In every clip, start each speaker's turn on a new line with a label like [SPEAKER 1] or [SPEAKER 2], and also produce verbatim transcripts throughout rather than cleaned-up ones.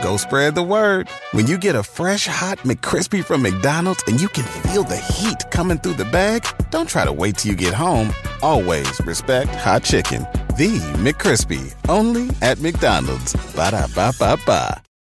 [SPEAKER 1] go spread the word. When you get a fresh, hot McCrispy from McDonald's and you can feel the heat coming through the bag, don't try to wait till you get home. Always respect hot chicken. The McCrispy, only at McDonald's. Ba-da-ba-ba-ba.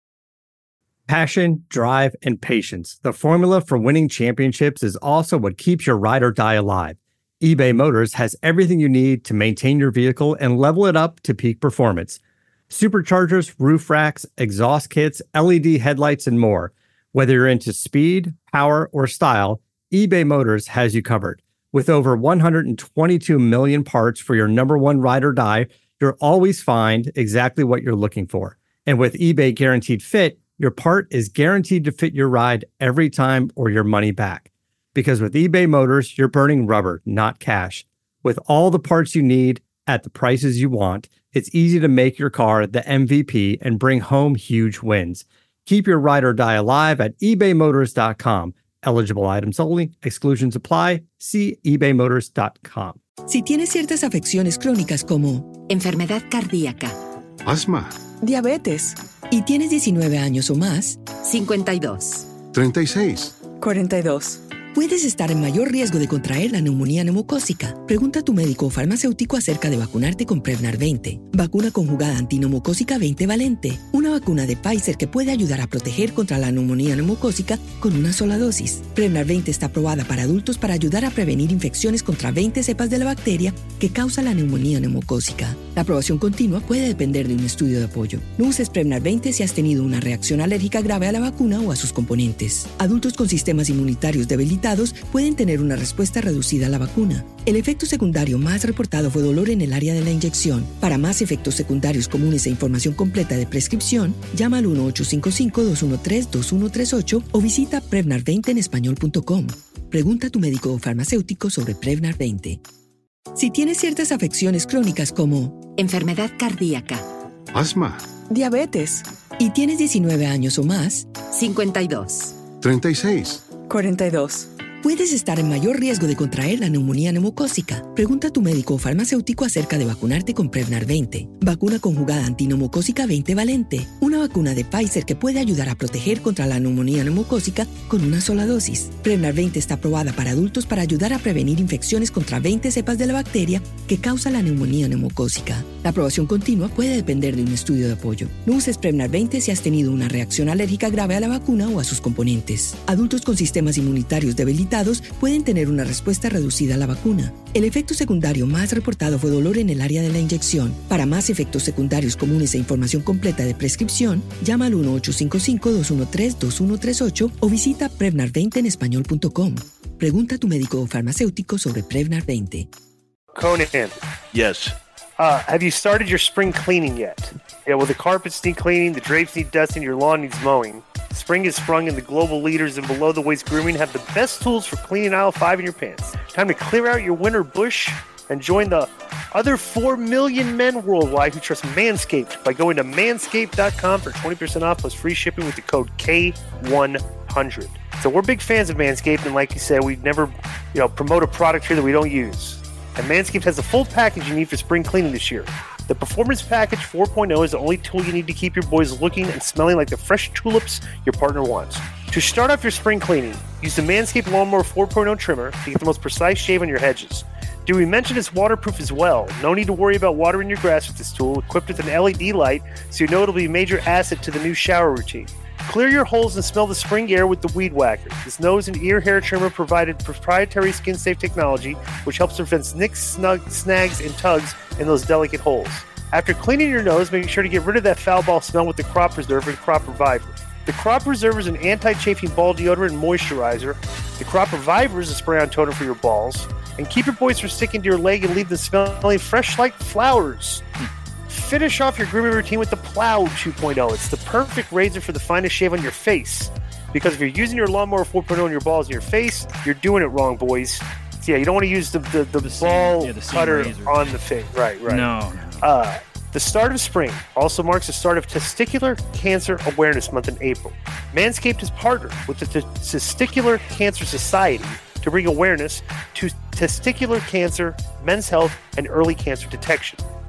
[SPEAKER 2] Passion, drive, and patience. The formula for winning championships is also what keeps your ride or die alive. eBay Motors has everything you need to maintain your vehicle and level it up to peak performance. Superchargers, roof racks, exhaust kits, L E D headlights, and more. Whether you're into speed, power, or style, eBay Motors has you covered. With over one hundred twenty-two million parts for your number one ride or die, you'll always find exactly what you're looking for. And with eBay Guaranteed Fit, your part is guaranteed to fit your ride every time or your money back. Because with eBay Motors, you're burning rubber, not cash. With all the parts you need at the prices you want, it's easy to make your car the M V P and bring home huge wins. Keep your ride or die alive at ebay motors dot com. Eligible items only. Exclusions apply. See ebay motors dot com.
[SPEAKER 3] Si tienes ciertas afecciones crónicas como
[SPEAKER 4] enfermedad cardíaca,
[SPEAKER 5] asma,
[SPEAKER 3] diabetes, y tienes diecinueve años o más,
[SPEAKER 4] cincuenta y dos,
[SPEAKER 5] treinta y seis,
[SPEAKER 3] cuarenta y dos. Puedes estar en mayor riesgo de contraer la neumonía neumocócica. Pregunta a tu médico o farmacéutico acerca de vacunarte con Prevnar veinte, vacuna conjugada antineumocócica veinte valente, una vacuna de Pfizer que puede ayudar a proteger contra la neumonía neumocócica con una sola dosis. Prevnar veinte está aprobada para adultos para ayudar a prevenir infecciones contra veinte cepas de la bacteria que causa la neumonía neumocócica. La aprobación continua puede depender de un estudio de apoyo. No uses Prevnar veinte si has tenido una reacción alérgica grave a la vacuna o a sus componentes. Adultos con sistemas inmunitarios debilitados pueden tener una respuesta reducida a la vacuna. El efecto secundario más reportado fue dolor en el área de la inyección. Para más efectos secundarios comunes e información completa de prescripción, llama al uno ocho cinco cinco, dos uno tres, dos uno tres ocho o visita prevnar veinte en español punto com. Pregunta a tu médico o farmacéutico sobre Prevnar veinte. Si tienes ciertas afecciones crónicas como
[SPEAKER 4] enfermedad cardíaca,
[SPEAKER 5] asma,
[SPEAKER 3] diabetes, y tienes diecinueve años o más,
[SPEAKER 4] cincuenta y dos,
[SPEAKER 5] treinta y seis,
[SPEAKER 3] cuarenta y dos. Puedes estar en mayor riesgo de contraer la neumonía neumocócica. Pregunta a tu médico o farmacéutico acerca de vacunarte con Prevnar veinte, vacuna conjugada antineumocócica veinte valente, una vacuna de Pfizer que puede ayudar a proteger contra la neumonía neumocócica con una sola dosis. Prevnar veinte está aprobada para adultos para ayudar a prevenir infecciones contra veinte cepas de la bacteria que causa la neumonía neumocócica. La aprobación continua puede depender de un estudio de apoyo. No uses Prevnar veinte si has tenido una reacción alérgica grave a la vacuna o a sus componentes. Adultos con sistemas inmunitarios debilitados pueden tener una respuesta reducida a la vacuna. El efecto secundario más reportado fue dolor en el área de la inyección. Para más efectos secundarios comunes e información completa de prescripción, llama al uno ocho cinco cinco, dos uno tres, dos uno tres ocho o visita prevnar veinte en español punto com. Pregunta a tu médico o farmacéutico sobre Prevnar veinte.
[SPEAKER 6] Conan.
[SPEAKER 7] Yes.
[SPEAKER 6] Uh, have you started your spring cleaning yet? Yeah, well, the carpets need cleaning, the drapes need dusting, your lawn needs mowing. Spring is sprung, and the global leaders in below-the-waist grooming have the best tools for cleaning aisle five in your pants. Time to clear out your winter bush and join the other four million men worldwide who trust Manscaped by going to manscaped dot com for twenty percent off plus free shipping with the code K one hundred. So we're big fans of Manscaped, and like you said, we never, you know, promote a product here that we don't use. And Manscaped has the full package you need for spring cleaning this year. The Performance Package four point oh is the only tool you need to keep your boys looking and smelling like the fresh tulips your partner wants. To start off your spring cleaning, use the Manscaped Lawnmower four point oh trimmer to get the most precise shave on your hedges. Do we mention it's waterproof as well? No need to worry about watering your grass with this tool, equipped with an L E D light, so you know it'll be a major asset to the new shower routine. Clear your holes and smell the spring air with the Weed Whacker. This nose and ear hair trimmer provided proprietary skin-safe technology, which helps prevent nicks, snug, snags, and tugs in those delicate holes. After cleaning your nose, make sure to get rid of that foul ball smell with the Crop Preserver and Crop Reviver. The Crop Preserver is an anti-chafing ball deodorant and moisturizer. The Crop Reviver is a spray-on toner for your balls. And keep your boys from sticking to your leg and leave them smelling fresh like flowers. Finish off your grooming routine with the Plow two point oh. It's the perfect razor for the finest shave on your face. Because if you're using your Lawnmower four point oh on your balls in your face, you're doing it wrong, boys. So yeah, you don't want to use the, the, the, the ball seam, yeah, the cutter razor. On the face. Right, right.
[SPEAKER 7] No.
[SPEAKER 6] Uh, the start of spring also marks the start of Testicular Cancer Awareness Month in April. Manscaped has partnered with the T- Testicular Cancer Society to bring awareness to testicular cancer, men's health, and early cancer detection.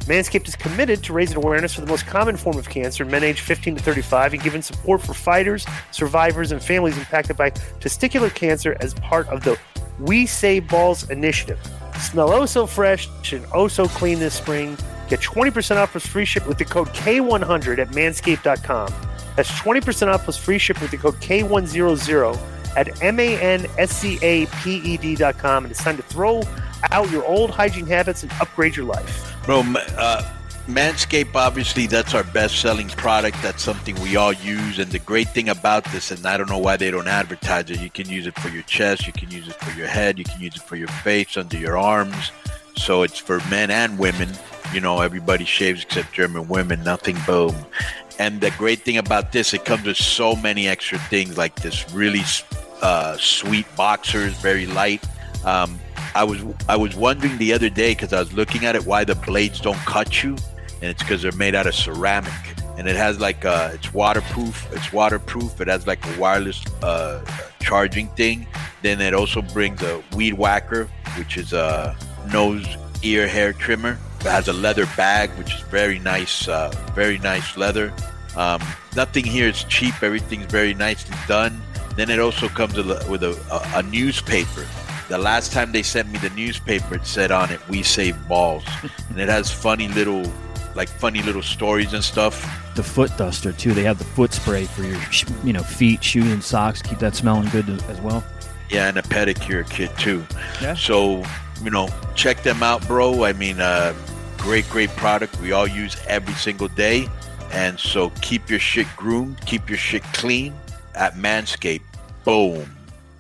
[SPEAKER 6] Manscaped is committed to raising awareness for the most common form of cancer in men aged fifteen to thirty-five and giving support for fighters, survivors, and families impacted by testicular cancer as part of the We Save Balls initiative. Smell oh so fresh and oh so clean this spring. Get twenty percent off plus free ship with the code K one hundred at manscaped dot com. That's twenty percent off plus free ship with the code K one hundred at M A N S C A P E D dot com. And it's time to throw out your old hygiene habits and upgrade your life.
[SPEAKER 7] Bro, uh, Manscaped, obviously, that's our best-selling product. That's something we all use. And the great thing about this, and I don't know why they don't advertise it, you can use it for your chest, you can use it for your head, you can use it for your face, under your arms. So it's for men and women. You know, everybody shaves except German women, nothing, boom. And the great thing about this, it comes with so many extra things, like this really uh, sweet boxers, very light. Um, I was I was wondering the other day, because I was looking at it, why the blades don't cut you. And it's because they're made out of ceramic. And it has like, uh, it's waterproof. It's waterproof. It has like a wireless uh, charging thing. Then it also brings a weed whacker, which is a nose, ear, hair trimmer. It has a leather bag, which is very nice, uh, very nice leather. Um, nothing here is cheap. Everything's very nicely done. Then it also comes with a, with a, a, a newspaper. The last time they sent me the newspaper, it said on it, "We Save Balls." And it has funny little, like funny little stories and stuff.
[SPEAKER 8] The foot duster, too. They have the foot spray for your, you know, feet, shoes, and socks. Keep that smelling good as well.
[SPEAKER 7] Yeah, and a pedicure kit, too.
[SPEAKER 8] Yeah.
[SPEAKER 7] So, you know, check them out, bro. I mean, uh, great, great product. We all use every single day. And so keep your shit groomed, keep your shit clean at Manscaped. Boom.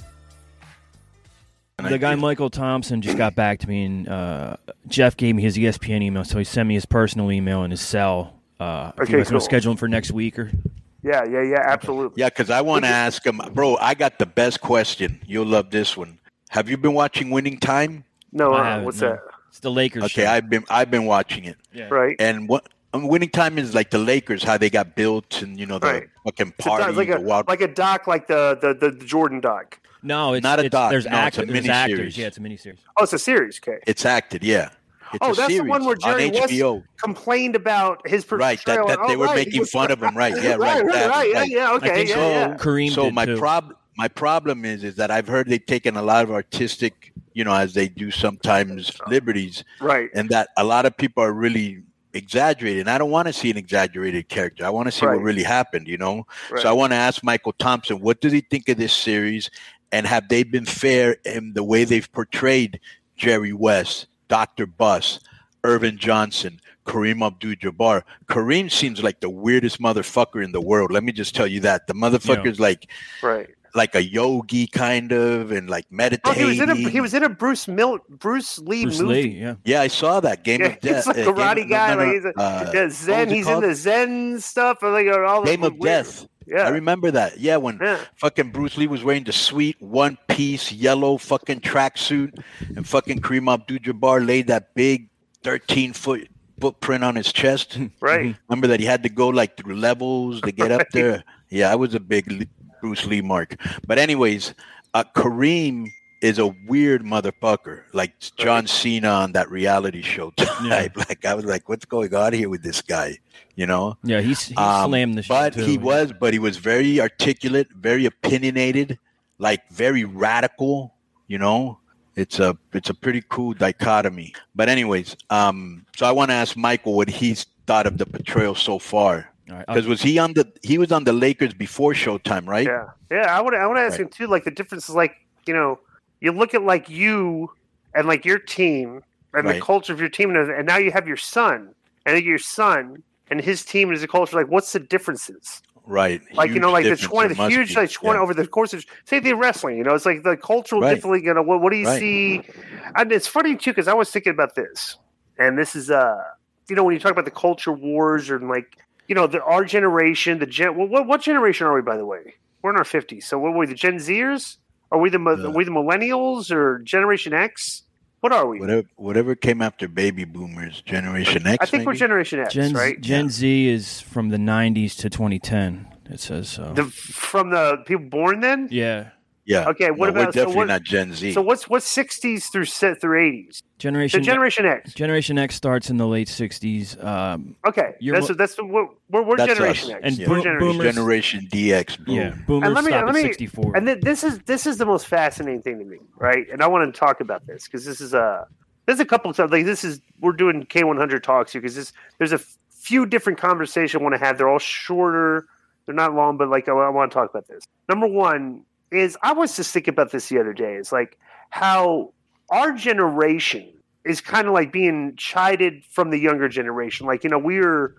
[SPEAKER 7] And
[SPEAKER 8] the guy Michael Thompson just got back to me, and uh, Jeff gave me his E S P N email, so he sent me his personal email and his cell. Uh,
[SPEAKER 6] Okay,
[SPEAKER 8] you guys
[SPEAKER 6] cool.
[SPEAKER 8] want to schedule him for next week? Or
[SPEAKER 6] Yeah, yeah, yeah, absolutely.
[SPEAKER 7] Yeah, because I want to ask him, bro, I got the best question. You'll love this one. Have you been watching Winning Time?
[SPEAKER 6] No,
[SPEAKER 8] I
[SPEAKER 6] uh,
[SPEAKER 8] haven't,
[SPEAKER 6] what's
[SPEAKER 8] no.
[SPEAKER 6] that?
[SPEAKER 8] It's the Lakers
[SPEAKER 7] Okay,
[SPEAKER 8] show.
[SPEAKER 7] I've been I've been watching it.
[SPEAKER 8] Yeah.
[SPEAKER 6] Right.
[SPEAKER 7] And what um, Winning Time is like the Lakers, how they got built, and you know the
[SPEAKER 6] Right.
[SPEAKER 7] fucking
[SPEAKER 6] It's a doc-
[SPEAKER 7] party,
[SPEAKER 6] like a
[SPEAKER 7] the wild.
[SPEAKER 6] like a doc, like the the, the, the Jordan doc.
[SPEAKER 8] No, it's
[SPEAKER 7] Not a
[SPEAKER 8] it's,
[SPEAKER 7] doc.
[SPEAKER 8] There's,
[SPEAKER 7] No,
[SPEAKER 8] act-
[SPEAKER 7] it's a
[SPEAKER 8] there's
[SPEAKER 7] miniseries.
[SPEAKER 8] actors. Yeah, it's a miniseries.
[SPEAKER 6] Oh, it's a series. Okay.
[SPEAKER 7] It's acted, yeah. It's
[SPEAKER 6] Oh,
[SPEAKER 7] a
[SPEAKER 6] that's the
[SPEAKER 7] series
[SPEAKER 6] one where Jerry
[SPEAKER 7] on
[SPEAKER 6] West
[SPEAKER 7] H B O.
[SPEAKER 6] complained about his portrayal.
[SPEAKER 7] Right, that, that
[SPEAKER 6] Oh,
[SPEAKER 7] they were
[SPEAKER 6] right.
[SPEAKER 7] making fun of him. Right, yeah, right,
[SPEAKER 6] right, right,
[SPEAKER 7] that,
[SPEAKER 6] right,
[SPEAKER 7] right.
[SPEAKER 6] Yeah, yeah,
[SPEAKER 8] I
[SPEAKER 6] okay,
[SPEAKER 8] think
[SPEAKER 6] yeah,
[SPEAKER 7] so.
[SPEAKER 6] yeah.
[SPEAKER 8] Kareem
[SPEAKER 7] So
[SPEAKER 8] did
[SPEAKER 7] my
[SPEAKER 8] too.
[SPEAKER 7] prob my problem is is that I've heard they've taken a lot of artistic, you know, as they do sometimes, liberties,
[SPEAKER 6] Right.
[SPEAKER 7] and that a lot of people are really exaggerating. I don't want to see an exaggerated character. I want to see
[SPEAKER 6] Right.
[SPEAKER 7] what really happened, you know.
[SPEAKER 6] Right.
[SPEAKER 7] So I want to ask Michael Thompson, what does he think of this series, and have they been fair in the way they've portrayed Jerry West, Doctor Buss, Irvin Johnson, Kareem Abdul-Jabbar? Kareem seems like the weirdest motherfucker in the world. Let me just tell you that. The motherfucker's like
[SPEAKER 6] Right.
[SPEAKER 7] like a yogi kind of, and like
[SPEAKER 6] Oh,
[SPEAKER 7] meditating.
[SPEAKER 6] he was in a he was in a Bruce Mil Bruce Lee
[SPEAKER 8] Bruce
[SPEAKER 6] movie.
[SPEAKER 8] Lee, yeah.
[SPEAKER 7] Yeah, I saw that Game
[SPEAKER 6] Yeah,
[SPEAKER 7] of Death.
[SPEAKER 6] he's like
[SPEAKER 7] uh,
[SPEAKER 6] a karate
[SPEAKER 7] Game-
[SPEAKER 6] guy.
[SPEAKER 7] no, no,
[SPEAKER 6] Like he's a,
[SPEAKER 7] no, uh,
[SPEAKER 6] yeah,
[SPEAKER 7] what
[SPEAKER 6] Zen.
[SPEAKER 7] was it
[SPEAKER 6] He's in
[SPEAKER 7] called?
[SPEAKER 6] the Zen stuff. and Like all the
[SPEAKER 7] Game of
[SPEAKER 6] weird-
[SPEAKER 7] Death.
[SPEAKER 6] Yeah.
[SPEAKER 7] I remember that. Yeah, when
[SPEAKER 6] Yeah.
[SPEAKER 7] fucking Bruce Lee was wearing the sweet one piece yellow fucking tracksuit, and fucking Kareem Abdul-Jabbar laid that big thirteen foot footprint on his chest.
[SPEAKER 6] Right.
[SPEAKER 7] Remember that he had to go like through levels to get up there. Yeah, I was a big Lee- Bruce Lee mark. But anyways, uh, Kareem is a weird motherfucker, like John Cena on that reality show type. Like I was like, what's going on here with this guy? You know?
[SPEAKER 8] Yeah, he's he
[SPEAKER 7] Um,
[SPEAKER 8] slammed the shit
[SPEAKER 7] but
[SPEAKER 8] too.
[SPEAKER 7] he
[SPEAKER 8] yeah.
[SPEAKER 7] was, but he was very articulate, very opinionated, like very radical. You know, it's a it's a pretty cool dichotomy. But anyways, um, so I want to ask Michael what he's thought of the portrayal so far.
[SPEAKER 8] All right,
[SPEAKER 7] Because was he on the he was on the Lakers before Showtime, right?
[SPEAKER 6] Yeah. Yeah. I want to I want to ask
[SPEAKER 7] Right.
[SPEAKER 6] him too. Like the difference is like you know you look at like you and like your team and the
[SPEAKER 7] Right.
[SPEAKER 6] culture of your team, and, and now you have your son and your son and his team and his culture. Like, what's the differences?
[SPEAKER 7] Right.
[SPEAKER 6] Like you
[SPEAKER 7] Huge
[SPEAKER 6] know, like the
[SPEAKER 7] difference
[SPEAKER 6] twenty,
[SPEAKER 7] there
[SPEAKER 6] the
[SPEAKER 7] must
[SPEAKER 6] huge,
[SPEAKER 7] be.
[SPEAKER 6] like twenty
[SPEAKER 7] Yeah.
[SPEAKER 6] over the course of same thing in wrestling. You know, it's like the cultural
[SPEAKER 7] Right.
[SPEAKER 6] differently. You know, what, what do you
[SPEAKER 7] Right.
[SPEAKER 6] see? And it's funny too because I was thinking about this, and this is uh, you know, when you talk about the culture wars or like, you know, the our generation, the gen. Well, what what generation are we, by the way? We're in our fifties. So what are we, the Gen Zers? Are we the mo-
[SPEAKER 7] Yeah.
[SPEAKER 6] are we the millennials or Generation X? What are we?
[SPEAKER 7] Whatever whatever came after baby boomers, Generation X.
[SPEAKER 6] I think we're
[SPEAKER 7] maybe?
[SPEAKER 6] Generation X,
[SPEAKER 8] Gen,
[SPEAKER 6] right?
[SPEAKER 8] Gen Z is from the nineties to twenty ten. It says so.
[SPEAKER 6] The from the people born then.
[SPEAKER 8] yeah.
[SPEAKER 7] Yeah.
[SPEAKER 6] Okay. What
[SPEAKER 7] no,
[SPEAKER 6] about
[SPEAKER 7] we're definitely
[SPEAKER 6] so what,
[SPEAKER 7] not Gen Z.
[SPEAKER 6] So what's what's sixties through set through eighties?
[SPEAKER 8] Generation
[SPEAKER 6] So Generation X.
[SPEAKER 8] Generation X starts in the late sixties. Um,
[SPEAKER 6] Okay,
[SPEAKER 8] You're
[SPEAKER 6] that's
[SPEAKER 8] wo-
[SPEAKER 6] that's we're, we're, we're
[SPEAKER 7] That's
[SPEAKER 6] Generation
[SPEAKER 7] us.
[SPEAKER 6] X.
[SPEAKER 8] And
[SPEAKER 7] Yeah.
[SPEAKER 6] We're
[SPEAKER 8] bo-
[SPEAKER 6] Generation
[SPEAKER 8] boomers-
[SPEAKER 7] Generation D X. Boom.
[SPEAKER 8] yeah, boomers
[SPEAKER 6] And let me
[SPEAKER 8] stop
[SPEAKER 6] let
[SPEAKER 8] at
[SPEAKER 6] me
[SPEAKER 8] sixty-four.
[SPEAKER 6] and th- this is this is the most fascinating thing to me, right? And I want to talk about this because this is a there's a couple of times like this is we're doing K one hundred talks here because this there's a f- few different conversations I want to have. They're all shorter, they're not long, but like I, I want to talk about this. Number one is I was just thinking about this the other day. It's like how our generation is kind of like being chided from the younger generation. Like, you know, we're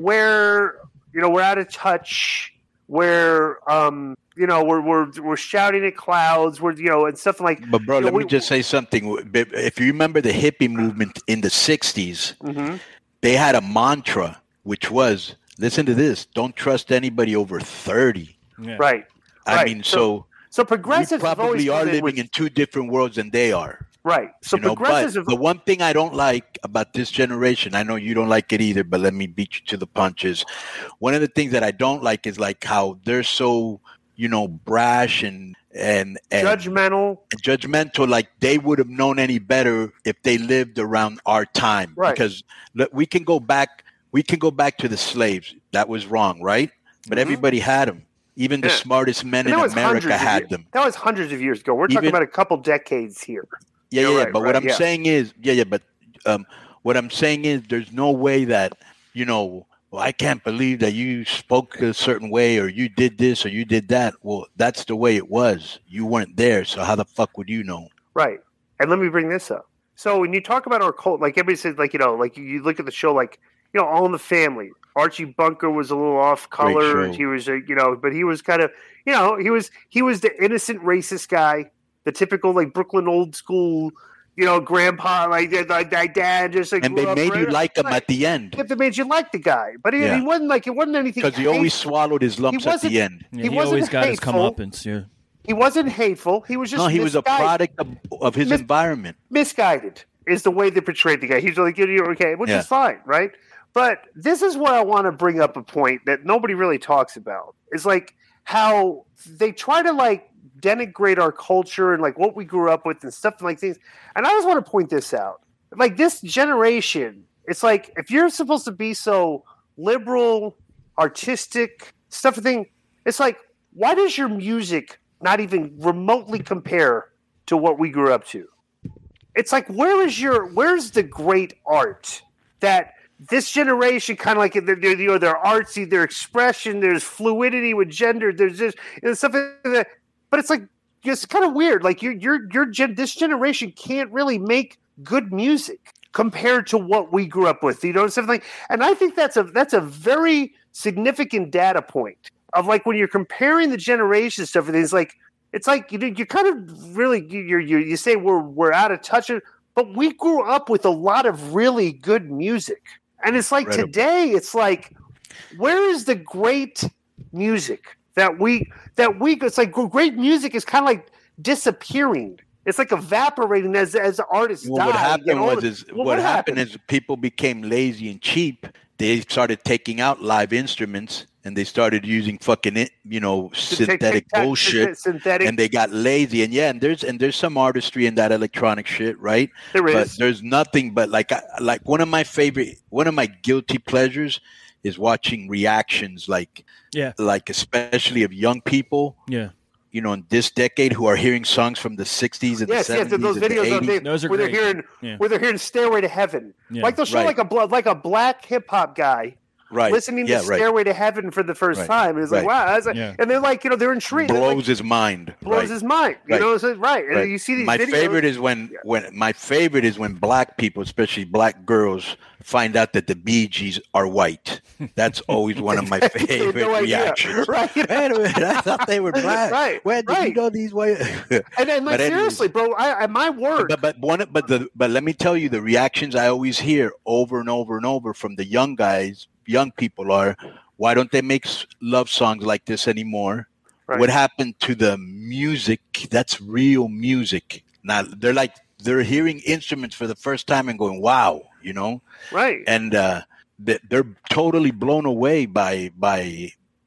[SPEAKER 6] we're you know, we're out of touch, we're um, you know, we're we're we're shouting at clouds, we're you know, and stuff like
[SPEAKER 7] But bro,
[SPEAKER 6] you know,
[SPEAKER 7] let
[SPEAKER 6] we-
[SPEAKER 7] me just say something. If you remember the hippie movement in the sixties,
[SPEAKER 6] Mhm.
[SPEAKER 7] they had a mantra which was, listen to this, don't trust anybody over thirty.
[SPEAKER 8] Yeah.
[SPEAKER 6] right.
[SPEAKER 7] I
[SPEAKER 6] Right.
[SPEAKER 7] mean,
[SPEAKER 6] So-
[SPEAKER 7] so,
[SPEAKER 6] So
[SPEAKER 7] we
[SPEAKER 6] progressives have always
[SPEAKER 7] probably are
[SPEAKER 6] come in
[SPEAKER 7] living
[SPEAKER 6] with,
[SPEAKER 7] in two different worlds than they are.
[SPEAKER 6] right. So
[SPEAKER 7] you know,
[SPEAKER 6] progressives
[SPEAKER 7] but
[SPEAKER 6] have
[SPEAKER 7] the one thing I don't like about this generation, I know you don't like it either, but let me beat you to the punches. One of the things that I don't like is like how they're so, you know, brash and and, and
[SPEAKER 6] judgmental.
[SPEAKER 7] judgmental, like they would have known any better if they lived around our time.
[SPEAKER 6] Right.
[SPEAKER 7] Because look, we can go back, we can go back to the slaves. That was wrong, right? But
[SPEAKER 6] Mhm.
[SPEAKER 7] everybody had them. Even the
[SPEAKER 6] Yeah.
[SPEAKER 7] smartest men
[SPEAKER 6] And
[SPEAKER 7] in
[SPEAKER 6] that was hundreds
[SPEAKER 7] America
[SPEAKER 6] of
[SPEAKER 7] had
[SPEAKER 6] years-
[SPEAKER 7] them.
[SPEAKER 6] That was hundreds of years ago. We're talking
[SPEAKER 7] Even-
[SPEAKER 6] about a couple decades here.
[SPEAKER 7] Yeah,
[SPEAKER 6] You're
[SPEAKER 7] yeah.
[SPEAKER 6] right,
[SPEAKER 7] but
[SPEAKER 6] right,
[SPEAKER 7] what I'm
[SPEAKER 6] yeah.
[SPEAKER 7] saying is, yeah, yeah. But um, what I'm saying is, there's no way that you know. Well, I can't believe that you spoke a certain way, or you did this, or you did that. Well, that's the way it was. You weren't there, so how the fuck would you know?
[SPEAKER 6] Right. And let me bring this up. So when you talk about our cult, like everybody says, like, you know, like you look at the show, like, you know, All in the Family. Archie Bunker was a little off color.
[SPEAKER 7] show.
[SPEAKER 6] He was, a, you know, but he was kind of, you know, he was he was the innocent racist guy, the typical like Brooklyn old school, you know, grandpa, like like that dad, just like
[SPEAKER 7] And they
[SPEAKER 6] grew up
[SPEAKER 7] made you
[SPEAKER 6] right-
[SPEAKER 7] like him
[SPEAKER 6] right.
[SPEAKER 7] at the end
[SPEAKER 6] If they made you like the guy, but he,
[SPEAKER 7] Yeah.
[SPEAKER 6] he wasn't like it wasn't anything
[SPEAKER 7] because he always
[SPEAKER 6] hateful.
[SPEAKER 7] swallowed his lumps at
[SPEAKER 6] wasn't-
[SPEAKER 7] the end.
[SPEAKER 8] Yeah,
[SPEAKER 6] He
[SPEAKER 8] he,
[SPEAKER 6] wasn't
[SPEAKER 8] always got his
[SPEAKER 6] hateful.
[SPEAKER 8] comeuppance. Yeah.
[SPEAKER 6] He wasn't hateful. He was just
[SPEAKER 7] No, he was a
[SPEAKER 6] misguided.
[SPEAKER 7] product of, of his
[SPEAKER 6] Mis-
[SPEAKER 7] environment.
[SPEAKER 6] misguided is the way they portrayed the guy. He's like, you're okay, which
[SPEAKER 7] Yeah.
[SPEAKER 6] is fine, right? But this is where I want to bring up a point that nobody really talks about. It's like how they try to like denigrate our culture and like what we grew up with and stuff like things. And I just want to point this out. Like this generation, it's like if you're supposed to be so liberal, artistic, stuff thing, it's like, why does your music not even remotely compare to what we grew up to? It's like, where is your, where's the great art that this generation kind of like, they're, they're, you know, their artsy, their expression, there's fluidity with gender, there's just you know, stuff like that. But it's like, it's kind of weird. Like you're, you're, you're, gen, this generation can't really make good music compared to what we grew up with, you know, something like, and I think that's a, that's a very significant data point of like, when you're comparing the generation stuff, it's like, it's like you you kind of really you you you say we're we're out of touch, but we grew up with a lot of really good music, and it's like
[SPEAKER 7] Incredible.
[SPEAKER 6] today it's like, where is the great music that we that we? It's like great music is kind of like disappearing. It's like evaporating as as artists
[SPEAKER 7] Well,
[SPEAKER 6] die.
[SPEAKER 7] what
[SPEAKER 6] you
[SPEAKER 7] happened
[SPEAKER 6] know?
[SPEAKER 7] was is
[SPEAKER 6] Well,
[SPEAKER 7] what, happened is people became lazy and cheap. They started taking out live instruments and they started using fucking it, you know, synthetic
[SPEAKER 6] Tic-tac,
[SPEAKER 7] bullshit.
[SPEAKER 6] synthetic.
[SPEAKER 7] And they got lazy. And yeah, and there's and there's some artistry in that electronic shit, right?
[SPEAKER 6] There
[SPEAKER 7] But
[SPEAKER 6] is.
[SPEAKER 7] there's nothing but like I- like one of my favorite, one of my guilty pleasures is watching reactions, like
[SPEAKER 8] Yeah.
[SPEAKER 7] like especially of young people,
[SPEAKER 8] Yeah.
[SPEAKER 7] you know, in this decade who are hearing songs from the sixties and
[SPEAKER 6] Yes,
[SPEAKER 7] the
[SPEAKER 6] yes,
[SPEAKER 7] seventies
[SPEAKER 6] those
[SPEAKER 7] and the
[SPEAKER 6] videos of
[SPEAKER 7] eighties.
[SPEAKER 6] they,
[SPEAKER 8] Those are
[SPEAKER 6] where
[SPEAKER 8] great.
[SPEAKER 6] they're hearing
[SPEAKER 8] Yeah.
[SPEAKER 6] where they're hearing "Stairway to Heaven."
[SPEAKER 8] Yeah.
[SPEAKER 6] Like they'll show
[SPEAKER 7] Right.
[SPEAKER 6] like a bla- like a black hip hop guy
[SPEAKER 7] Right.
[SPEAKER 6] listening
[SPEAKER 7] yeah,
[SPEAKER 6] to
[SPEAKER 7] right.
[SPEAKER 6] "Stairway to Heaven" for the first
[SPEAKER 7] Right.
[SPEAKER 6] time, and it's like,
[SPEAKER 7] Right.
[SPEAKER 6] wow, that's like,
[SPEAKER 8] Yeah.
[SPEAKER 6] and they're like, you know, they're intrigued, They're
[SPEAKER 7] Blows
[SPEAKER 6] like,
[SPEAKER 7] his mind.
[SPEAKER 6] blows
[SPEAKER 7] right.
[SPEAKER 6] his mind, you
[SPEAKER 7] Right.
[SPEAKER 6] know, so, right? And
[SPEAKER 7] Right.
[SPEAKER 6] you see these
[SPEAKER 7] my
[SPEAKER 6] videos.
[SPEAKER 7] favorite is when when my favorite is when black people, especially black girls, find out that the Bee Gees are white. That's always one of my
[SPEAKER 6] No
[SPEAKER 7] favorite
[SPEAKER 6] idea.
[SPEAKER 7] reactions.
[SPEAKER 6] Right.
[SPEAKER 7] Wait a minute, I thought they were black.
[SPEAKER 6] Right,
[SPEAKER 7] Where did
[SPEAKER 6] right.
[SPEAKER 7] you know these white?
[SPEAKER 6] and then, like,
[SPEAKER 7] But anyways.
[SPEAKER 6] seriously, bro, I, I my word,
[SPEAKER 7] But but one but the but let me tell you, the reactions I always hear over and over and over from the young guys, young people are, why don't they make s- love songs like this anymore?
[SPEAKER 6] Right.
[SPEAKER 7] What happened to the music? That's real music. Now they're like they're hearing instruments for the first time and going, wow, you know,
[SPEAKER 6] right?
[SPEAKER 7] and uh, they- they're totally blown away by by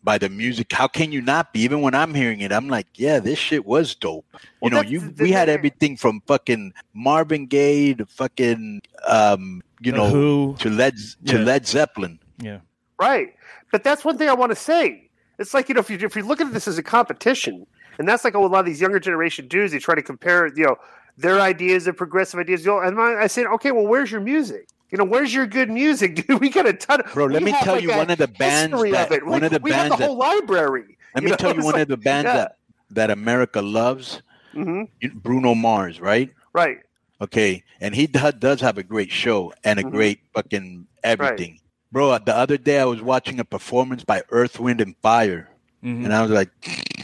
[SPEAKER 7] by the music. How can you not be? Even when I'm hearing it, I'm like, yeah, this shit was dope. You well, know, you we had everything from fucking Marvin Gaye to fucking um, you know,
[SPEAKER 8] Who?
[SPEAKER 7] to Led to
[SPEAKER 8] Yeah.
[SPEAKER 7] Led Zeppelin.
[SPEAKER 8] Yeah.
[SPEAKER 6] Right. But that's one thing I want to say. It's like, you know, if you if you look at this as a competition, and that's like what a lot of these younger generation do is they try to compare, you know, their ideas and progressive ideas. You know, and I, I said, okay, well, where's your music? You know, where's your good music, dude? We got a ton of.
[SPEAKER 7] Bro, let me tell
[SPEAKER 6] like
[SPEAKER 7] you one of the bands that
[SPEAKER 6] of
[SPEAKER 7] one
[SPEAKER 6] like,
[SPEAKER 7] of the
[SPEAKER 6] we
[SPEAKER 7] bands
[SPEAKER 6] have the
[SPEAKER 7] that,
[SPEAKER 6] whole library.
[SPEAKER 7] Let
[SPEAKER 6] you
[SPEAKER 7] me
[SPEAKER 6] know?
[SPEAKER 7] tell you
[SPEAKER 6] It's
[SPEAKER 7] one
[SPEAKER 6] like,
[SPEAKER 7] of the bands
[SPEAKER 6] yeah.
[SPEAKER 7] that that America loves.
[SPEAKER 6] Mm-hmm.
[SPEAKER 7] Bruno Mars, right?
[SPEAKER 6] Right.
[SPEAKER 7] Okay, and he do- does have a great show and a
[SPEAKER 6] Mhm.
[SPEAKER 7] great fucking everything. Bro, the other day I was watching a performance by Earth, Wind, and Fire,
[SPEAKER 8] Mhm.
[SPEAKER 7] and I was like,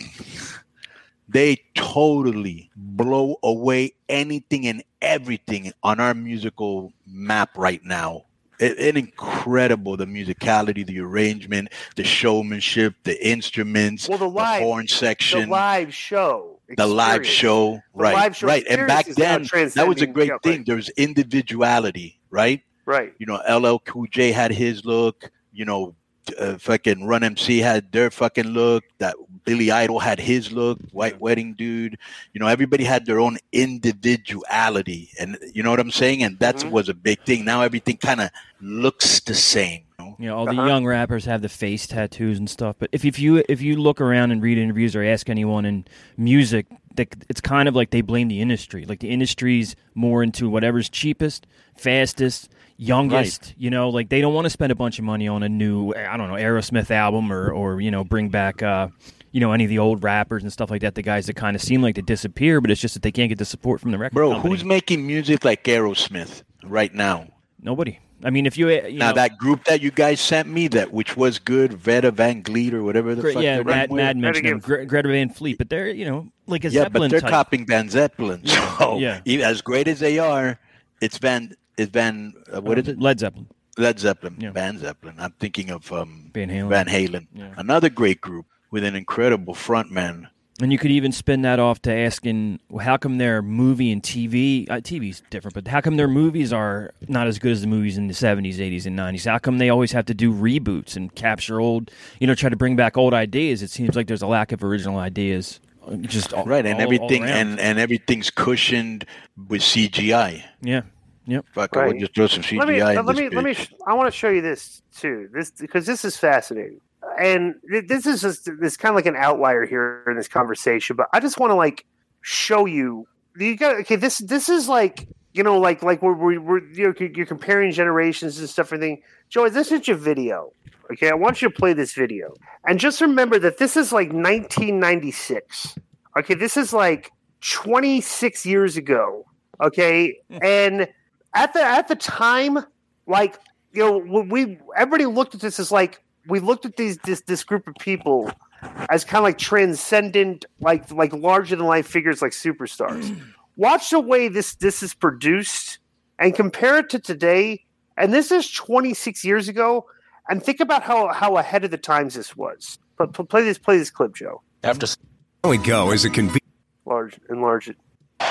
[SPEAKER 7] they totally blow away anything and everything on our musical map right now. It, it incredible, the musicality, the arrangement, the showmanship, the instruments,
[SPEAKER 6] Well, the live-
[SPEAKER 7] horn section,
[SPEAKER 6] The live show.
[SPEAKER 7] the live
[SPEAKER 6] experience.
[SPEAKER 7] show,
[SPEAKER 6] The
[SPEAKER 7] right,
[SPEAKER 6] live show
[SPEAKER 7] right. And back
[SPEAKER 6] experience is now
[SPEAKER 7] then, that was a
[SPEAKER 6] transcending-
[SPEAKER 7] great
[SPEAKER 6] yeah,
[SPEAKER 7] thing.
[SPEAKER 6] right.
[SPEAKER 7] There was individuality, right?
[SPEAKER 6] Right.
[SPEAKER 7] You know, L L Cool J had his look. You know, uh, fucking Run M C had their fucking look. That Billy Idol had his look. White Wedding Dude. You know, everybody had their own individuality, and you know what I'm saying. And that
[SPEAKER 6] Mhm.
[SPEAKER 7] was a big thing. Now everything kind of looks the same. You know?
[SPEAKER 8] You know, all
[SPEAKER 6] Uh-huh.
[SPEAKER 8] the young rappers have the face tattoos and stuff. But if, if you if you look around and read interviews or ask anyone in music, they, it's kind of like they blame the industry. Like the industry's more into whatever's cheapest, fastest, youngest. You know, like they don't want to spend a bunch of money on a new, I don't know, Aerosmith album or or you know bring back uh, you know any of the old rappers and stuff like that. The guys that kind of seem like they disappear, but it's just that they can't get the support from the record
[SPEAKER 7] Bro,
[SPEAKER 8] company.
[SPEAKER 7] who's making music like Aerosmith right now?
[SPEAKER 8] Nobody. I mean, if you, you
[SPEAKER 7] Now
[SPEAKER 8] know,
[SPEAKER 7] that group that you guys sent me, that which was good, Veta Van Vliet or whatever the
[SPEAKER 8] Gre-
[SPEAKER 7] fuck.
[SPEAKER 8] yeah,
[SPEAKER 7] their
[SPEAKER 8] Mad,
[SPEAKER 7] name
[SPEAKER 8] Mad
[SPEAKER 7] was.
[SPEAKER 8] mentioned him,
[SPEAKER 6] Greta
[SPEAKER 8] Gre- Greta Van Fleet, but they're you know like a
[SPEAKER 7] Yeah,
[SPEAKER 8] Zeppelin
[SPEAKER 7] but they're
[SPEAKER 8] type.
[SPEAKER 7] copying Van Zeppelin. So
[SPEAKER 8] Yeah.
[SPEAKER 7] even as great as they are, it's Van. It's Van. Uh, what is it?
[SPEAKER 8] Led Zeppelin,
[SPEAKER 7] Led Zeppelin.
[SPEAKER 8] Yeah.
[SPEAKER 7] Van Zeppelin. I'm thinking of um,
[SPEAKER 8] Van Halen.
[SPEAKER 7] Van Halen.
[SPEAKER 8] Yeah.
[SPEAKER 7] Another great group with an incredible frontman.
[SPEAKER 8] And you could even spin that off to asking, well, how come their movie and T V, uh, T V's different, but how come their movies are not as good as the movies in the seventies, eighties, and nineties? How come they always have to do reboots and capture old, you know, try to bring back old ideas? It seems like there's a lack of original ideas. uh, Just all,
[SPEAKER 7] Right, and
[SPEAKER 8] all- all
[SPEAKER 7] everything,
[SPEAKER 8] around.
[SPEAKER 7] and, and everything's cushioned with C G I.
[SPEAKER 8] yeah, yep.
[SPEAKER 7] Fuck, I
[SPEAKER 6] Right.
[SPEAKER 7] would just throw some C G I
[SPEAKER 6] Let me
[SPEAKER 7] in
[SPEAKER 6] let
[SPEAKER 7] this
[SPEAKER 6] me let me.
[SPEAKER 7] bitch.
[SPEAKER 6] I want to show you this too. This because this is fascinating, and th- this is just this kind of like an outlier here in this conversation. But I just want to like show you. You got okay. This this is like you know like like we're we're, we're you know, you're comparing generations and stuff. Everything. Joey, this is your video. Okay, I want you to play this video, and just remember that this is like nineteen ninety-six. Okay, this is like twenty-six years ago. Okay, and at the at the time, like you know, we everybody looked at this as like we looked at these this this group of people as kind of like transcendent, like like larger than life figures, like superstars. Watch the way this this is produced and compare it to today. And this is twenty-six years ago. And think about how how ahead of the times this was. But play this play this clip, Joe.
[SPEAKER 9] After we go is a convenient.
[SPEAKER 6] Large enlarge it.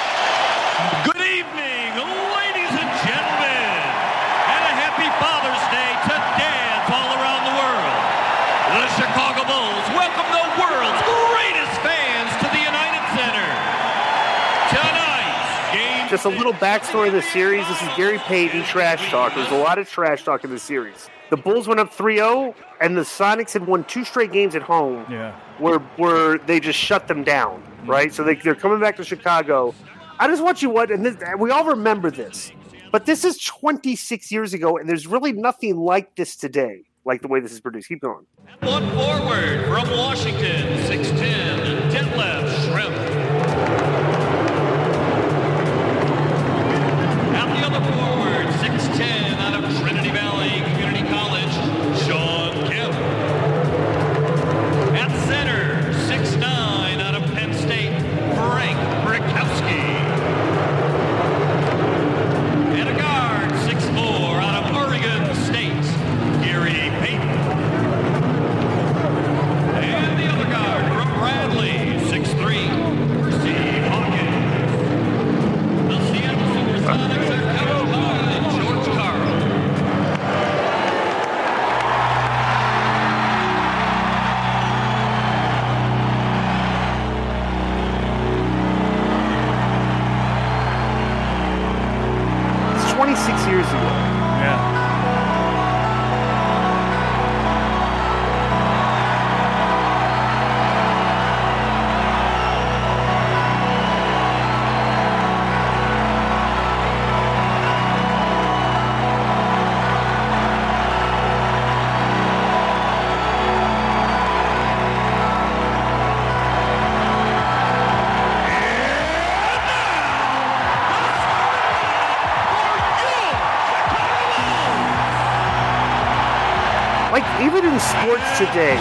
[SPEAKER 10] Good evening, ladies and gentlemen, and a happy Father's Day to dads all around the world. The Chicago Bulls welcome the world's greatest fans to the United Center. Tonight's game.
[SPEAKER 6] Just a little backstory of the series. This is Gary Payton trash talk. There's a lot of trash talk in the series. The Bulls went up three oh, and the Sonics had won two straight games at home.
[SPEAKER 8] Yeah.
[SPEAKER 6] Where where they just shut them down, right? So they, they're coming back to Chicago. I just want you what, and this, we all remember this, but this is twenty-six years ago, and there's really nothing like this today, like the way this is produced. Keep going.
[SPEAKER 10] One forward from Washington, six ten, Detlef Schrempf. At the other forward, six ten, out of Trinity Valley Community College, Sean Kemp. At center, six nine, out of Penn State, Frank Brickowski. And a guard, six four, out of Oregon State, Gary Payton. And the other guard from Brad
[SPEAKER 6] years ago.
[SPEAKER 8] Yeah.
[SPEAKER 6] Even in sports today,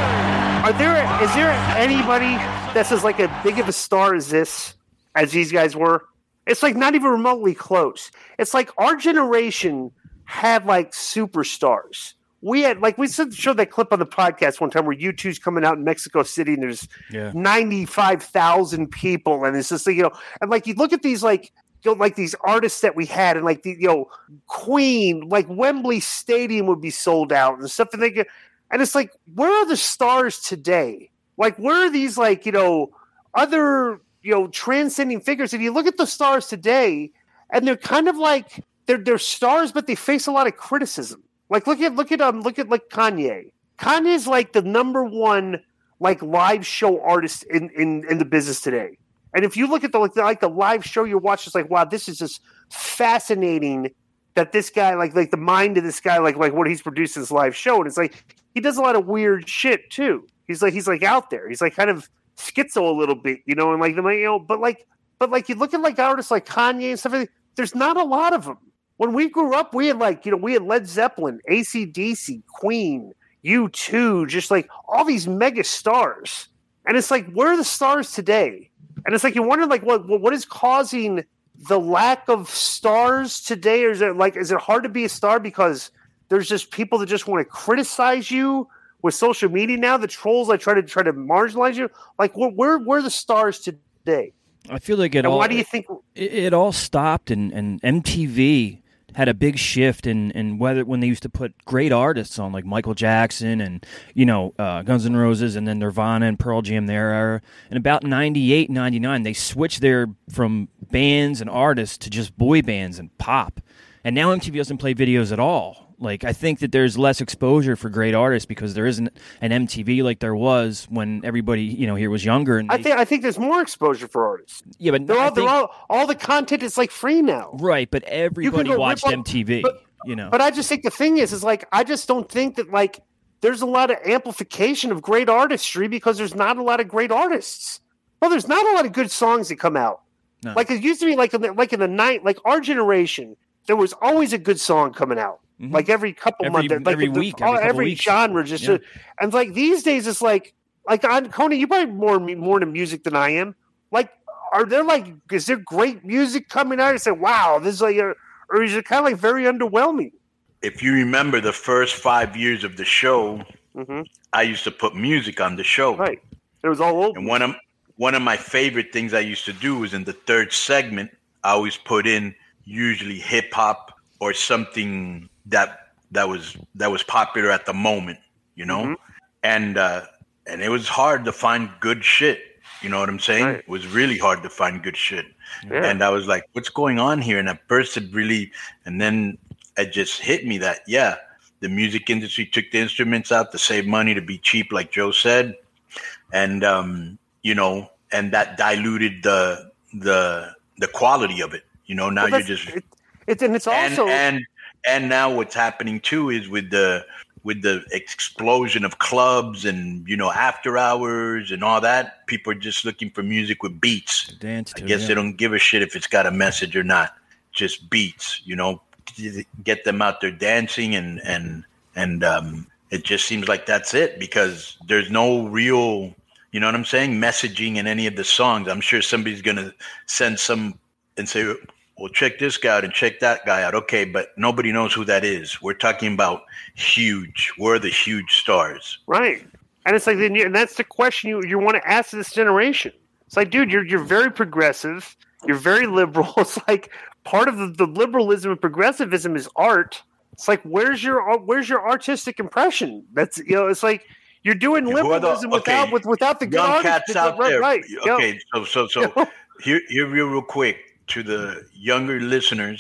[SPEAKER 6] are there is there anybody that's as like a big of a star as this, as these guys were? It's like not even remotely close. It's like our generation had like superstars. We had like we showed that clip on the podcast one time where U two's coming out in Mexico City and there's
[SPEAKER 8] yeah.
[SPEAKER 6] ninety-five thousand people and it's just like, you know, and like you look at these like. You know, like these artists that we had, and like the you know Queen, like Wembley Stadium would be sold out and stuff, and they get, and it's like, where are the stars today? Like, where are these like you know other you know transcending figures? And you look at the stars today, and they're kind of like they're they're stars, but they face a lot of criticism. Like look at look at um look at like Kanye. Kanye's like the number one like live show artist in in in the business today. And if you look at the like, the like the live show you watch, it's like, wow, this is just fascinating that this guy, like like the mind of this guy, like like what he's produced in this live show. And it's like he does a lot of weird shit too. He's like he's like out there. He's like kind of schizo a little bit, you know, and like the you know, but like but like you look at like artists like Kanye and stuff, there's not a lot of them. When we grew up, we had like, you know, we had Led Zeppelin, A C D C, Queen, U two, just like all these mega stars. And it's like, where are the stars today? And it's like you wonder, like, what what is causing the lack of stars today? Or is it like, is it hard to be a star because there's just people that just want to criticize you with social media now? The trolls like try to try to marginalize you. Like, where where, where are the stars today?
[SPEAKER 8] I feel like it
[SPEAKER 6] and
[SPEAKER 8] all.
[SPEAKER 6] Why do you think
[SPEAKER 8] it, it all stopped? And, and M T V had a big shift in, in whether when they used to put great artists on, like Michael Jackson and, you know, uh, Guns N' Roses and then Nirvana and Pearl Jam, their era. And about ninety-eight, ninety-nine, they switched their from bands and artists to just boy bands and pop. And now M T V doesn't play videos at all. Like, I think that there's less exposure for great artists because there isn't an M T V like there was when everybody, you know, here was younger. And
[SPEAKER 6] I
[SPEAKER 8] they,
[SPEAKER 6] think I think there's more exposure for artists.
[SPEAKER 8] Yeah, but
[SPEAKER 6] they're
[SPEAKER 8] I
[SPEAKER 6] all,
[SPEAKER 8] think,
[SPEAKER 6] they're all all the content is like free now.
[SPEAKER 8] Right, but everybody watched M T V.
[SPEAKER 6] But,
[SPEAKER 8] you know,
[SPEAKER 6] but I just think the thing is, is like I just don't think that like there's a lot of amplification of great artistry because there's not a lot of great artists. Well, there's not a lot of good songs that come out. No. Like it used to be, like in the, like in the night, like our generation, there was always a good song coming out. Mm-hmm. Like every couple
[SPEAKER 8] every,
[SPEAKER 6] months, like
[SPEAKER 8] every
[SPEAKER 6] the,
[SPEAKER 8] week,
[SPEAKER 6] all,
[SPEAKER 8] every,
[SPEAKER 6] every
[SPEAKER 8] weeks.
[SPEAKER 6] genre, just
[SPEAKER 8] yeah.
[SPEAKER 6] a, and like these days, it's like like on Coney, you probably more more into music than I am. Like, are there like is there great music coming out? I say, wow, this is like, a, or is it kind of like very underwhelming?
[SPEAKER 7] If you remember the first five years of the show, mm-hmm. I used to put music on the show.
[SPEAKER 6] Right, it was all over.
[SPEAKER 7] And one of one of my favorite things I used to do was in the third segment, I always put in usually hip hop or something that that was that was popular at the moment, you know, mm-hmm. and uh, and it was hard to find good shit. You know what I'm saying? Right. It was really hard to find good shit, yeah. And I was like, "What's going on here?" And at first, it really, and then it just hit me that yeah, the music industry took the instruments out to save money to be cheap, like Joe said, and um, you know, and that diluted the the the quality of it. You know, now
[SPEAKER 6] well,
[SPEAKER 7] you're just
[SPEAKER 6] it, it's and it's also
[SPEAKER 7] and, and And now what's happening too is with the with the explosion of clubs and, you know, after hours and all that, people are just looking for music with beats.
[SPEAKER 8] To dance to,
[SPEAKER 7] I guess
[SPEAKER 8] yeah.
[SPEAKER 7] they don't give a shit if it's got a message or not. Just beats, you know, get them out there dancing and and and um, it just seems like that's it because there's no real, you know what I'm saying, messaging in any of the songs. I'm sure somebody's gonna send some and say, well, check this guy out and check that guy out. Okay, but nobody knows who that is. We're talking about huge. We're the huge stars.
[SPEAKER 6] Right. And it's like, and that's the question you, you want to ask this generation. It's like, dude, you're you're very progressive. You're very liberal. It's like part of the, the liberalism and progressivism is art. It's like, where's your where's your artistic impression? That's, you know, it's like you're doing liberalism the, okay, without with, without the good
[SPEAKER 7] young cats out
[SPEAKER 6] right,
[SPEAKER 7] there.
[SPEAKER 6] Right.
[SPEAKER 7] Okay,
[SPEAKER 6] Yo.
[SPEAKER 7] so so so here here real real quick. To the younger listeners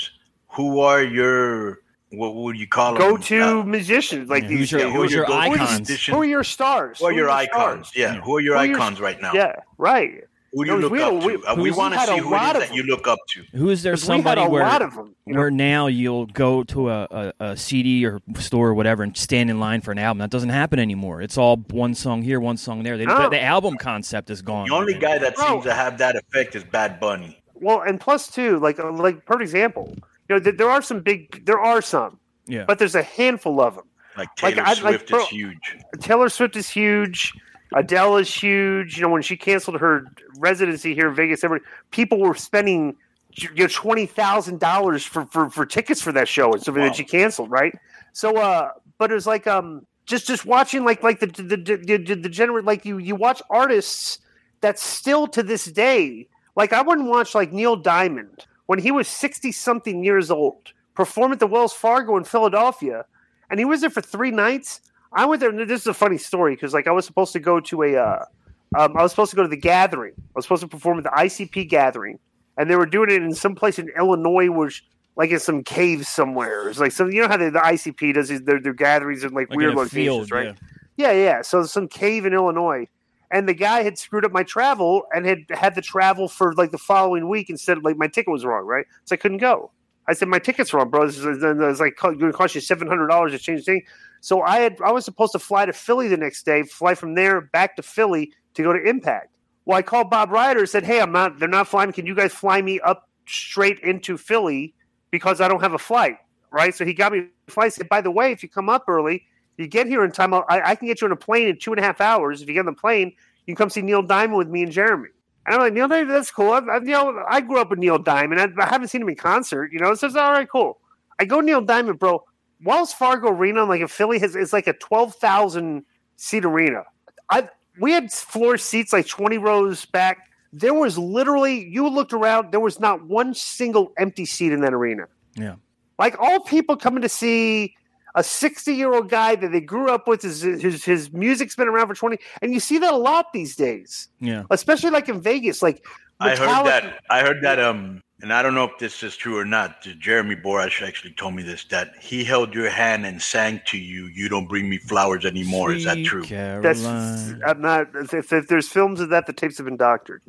[SPEAKER 7] who are your what would you call
[SPEAKER 6] Go
[SPEAKER 7] them?
[SPEAKER 6] to
[SPEAKER 7] Uh,
[SPEAKER 6] musicians like
[SPEAKER 8] Yeah,
[SPEAKER 6] these.
[SPEAKER 8] who's your-
[SPEAKER 6] days.
[SPEAKER 8] who's your
[SPEAKER 6] Who are your-
[SPEAKER 8] icons?
[SPEAKER 6] Who are your stars?
[SPEAKER 7] Who are your
[SPEAKER 6] stars?
[SPEAKER 7] icons? Yeah. Who are your
[SPEAKER 6] Who are your-
[SPEAKER 7] icons right now?
[SPEAKER 6] Yeah, right.
[SPEAKER 7] Who do you
[SPEAKER 6] No,
[SPEAKER 7] look
[SPEAKER 6] we had
[SPEAKER 7] up
[SPEAKER 6] a- we-
[SPEAKER 7] to? Uh, we
[SPEAKER 6] we
[SPEAKER 7] want to
[SPEAKER 6] had
[SPEAKER 7] see
[SPEAKER 6] a
[SPEAKER 7] who it is
[SPEAKER 6] lot of
[SPEAKER 7] that you look up to.
[SPEAKER 8] Who is there
[SPEAKER 6] 'Cause we had
[SPEAKER 8] somebody
[SPEAKER 6] a
[SPEAKER 8] where
[SPEAKER 6] lot of 'em, you know?
[SPEAKER 8] where now you'll go to a, a, a C D or store or whatever and stand in line for an album? That doesn't happen anymore. It's all one song here, one song there. They,
[SPEAKER 6] No.
[SPEAKER 8] the, the album concept is gone.
[SPEAKER 7] The only
[SPEAKER 8] man.
[SPEAKER 7] guy that
[SPEAKER 6] Bro.
[SPEAKER 7] seems to have that effect is Bad Bunny.
[SPEAKER 6] Well, and plus too, like uh, like perfect example. You know, th- there are some big. There are some,
[SPEAKER 8] Yeah.
[SPEAKER 6] but there's a handful of them.
[SPEAKER 7] Like
[SPEAKER 6] Like,
[SPEAKER 7] Taylor
[SPEAKER 6] I- like,
[SPEAKER 7] Swift
[SPEAKER 6] bro-
[SPEAKER 7] is huge.
[SPEAKER 6] Taylor Swift is huge. Adele is huge. You know, when she canceled her residency here in Vegas, every people were spending you know twenty thousand dollars for, for for tickets for that show and something
[SPEAKER 7] Wow.
[SPEAKER 6] that she canceled, right? So, uh, but it was like um just just watching like like the the the, the, the, the gener- like you you watch artists that still to this day, like I wouldn't watch like Neil Diamond when he was sixty something years old perform at the Wells Fargo in Philadelphia, and he was there for three nights. I went there. And this is a funny story because, like, I was supposed to go to a, uh, um, I was supposed to go to the gathering. I was supposed to perform at the I C P gathering, and they were doing it in some place in Illinois, which, like, in some caves somewhere. It's like some, you know how the, the I C P does these, their, their gatherings in like,
[SPEAKER 8] Like
[SPEAKER 6] weird
[SPEAKER 8] in a
[SPEAKER 6] locations,
[SPEAKER 8] field,
[SPEAKER 6] right? Yeah. yeah, yeah. So some cave in Illinois, and the guy had screwed up my travel and had had the travel for like the following week instead of like my ticket was wrong, right? So I couldn't go. I said my ticket's wrong, bro. This is, it was like going to cost you seven hundred dollars to change the thing. So I had I was supposed to fly to Philly the next day, fly from there back to Philly to go to Impact. Well, I called Bob Ryder and said, "Hey, I'm not. They're not flying. Can you guys fly me up straight into Philly because I don't have a flight?" Right. So he got me a flight. He said, "By the way, if you come up early, you get here in time. I, I can get you on a plane in two and a half hours. If you get on the plane, you can come see Neil Diamond with me and Jeremy." And I'm like, Neil Diamond, that's cool. I've, I've, you know, I grew up with Neil Diamond. I, I haven't seen him in concert, you know. So it's all right, cool. I go Neil Diamond, bro. Wells Fargo Arena, like in Philly, has it's like a twelve thousand seat arena. I we had floor seats like twenty rows back. There was literally, you looked around, there was not one single empty seat in that arena.
[SPEAKER 8] Yeah.
[SPEAKER 6] Like all people coming to see a sixty-year-old guy that they grew up with, his, his his music's been around for twenty, and you see that a lot these days.
[SPEAKER 8] Yeah.
[SPEAKER 6] Especially like in Vegas. Like
[SPEAKER 7] I heard
[SPEAKER 6] Metallica-
[SPEAKER 7] that. I heard that. Um, and I don't know if this is true or not. Jeremy Borash actually told me this. That he held your hand and sang to you. You don't bring me flowers anymore. Is that
[SPEAKER 8] Sweet
[SPEAKER 7] true?
[SPEAKER 6] That's
[SPEAKER 8] Caroline.
[SPEAKER 6] I'm not. If, if there's films of that, the tapes have been doctored.